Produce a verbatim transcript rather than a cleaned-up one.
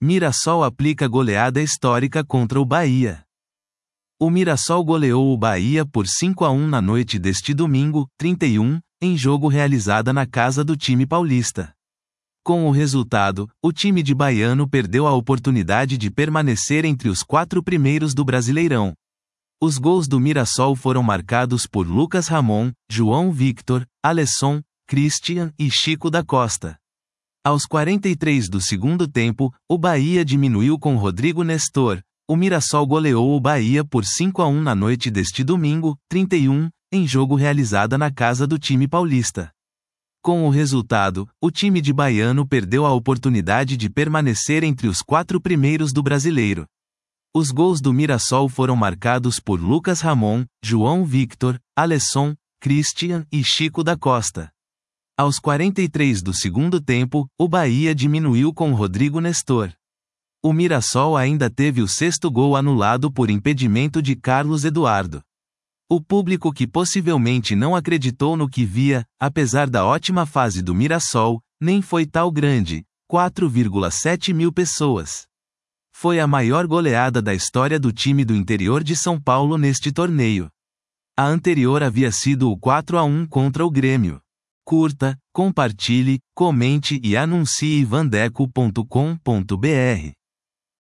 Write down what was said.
Mirassol aplica goleada histórica contra o Bahia. O Mirassol goleou o Bahia por cinco a um na noite deste domingo, trinta e um, em jogo realizado na casa do time paulista. Com o resultado, o time de Baiano perdeu a oportunidade de permanecer entre os quatro primeiros do Brasileirão. Os gols do Mirassol foram marcados por Lucas Ramon, João Victor, Alisson, Christian e Chico da Costa. Aos quarenta e três do segundo tempo, o Bahia diminuiu com Rodrigo Nestor. O Mirassol goleou o Bahia por cinco a um na noite deste domingo, trinta e um, em jogo realizado na casa do time paulista. Com o resultado, o time de Baiano perdeu a oportunidade de permanecer entre os quatro primeiros do Brasileiro. Os gols do Mirassol foram marcados por Lucas Ramon, João Victor, Alisson, Christian e Chico da Costa. Aos quarenta e três do segundo tempo, o Bahia diminuiu com Rodrigo Nestor. O Mirassol ainda teve o sexto gol anulado por impedimento de Carlos Eduardo. O público que possivelmente não acreditou no que via, apesar da ótima fase do Mirassol, nem foi tal grande, quatro vírgula sete mil pessoas. Foi a maior goleada da história do time do interior de São Paulo neste torneio. A anterior havia sido o quatro a um contra o Grêmio. Curta, compartilhe, comente e anuncie vandeco ponto com ponto br.